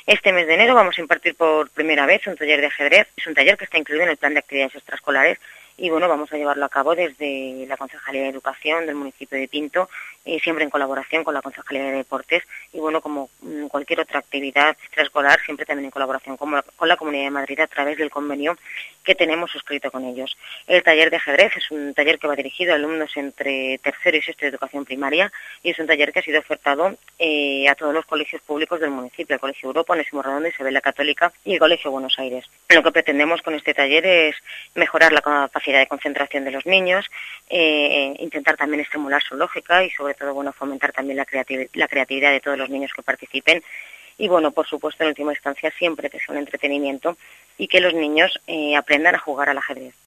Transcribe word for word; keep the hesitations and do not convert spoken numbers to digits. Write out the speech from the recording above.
Este mes de enero vamos a impartir por primera vez un taller de ajedrez. Es un taller que está incluido en el plan de actividades extraescolares y bueno, vamos a llevarlo a cabo desde la Concejalía de Educación del municipio de Pinto, eh, siempre en colaboración con la Concejalía de Deportes y bueno, como mm, cualquier otra actividad extraescolar, siempre también en colaboración con, con la Comunidad de Madrid a través del convenio que tenemos suscrito con ellos. El taller de ajedrez es un taller que va dirigido a alumnos entre tercero y sexto de educación primaria y es un taller que ha sido ofertado eh, a todos los colegios públicos del municipio, el Colegio Europa, Onésimo Redondo, Isabel la Católica y el Colegio Buenos Aires. Lo que pretendemos con este taller es mejorar la capacidad de concentración de los niños, eh, intentar también estimular su lógica y sobre todo bueno fomentar también la, creativ- la creatividad de todos los niños que participen y bueno, por supuesto en última instancia siempre que sea un entretenimiento y que los niños eh, aprendan a jugar al ajedrez.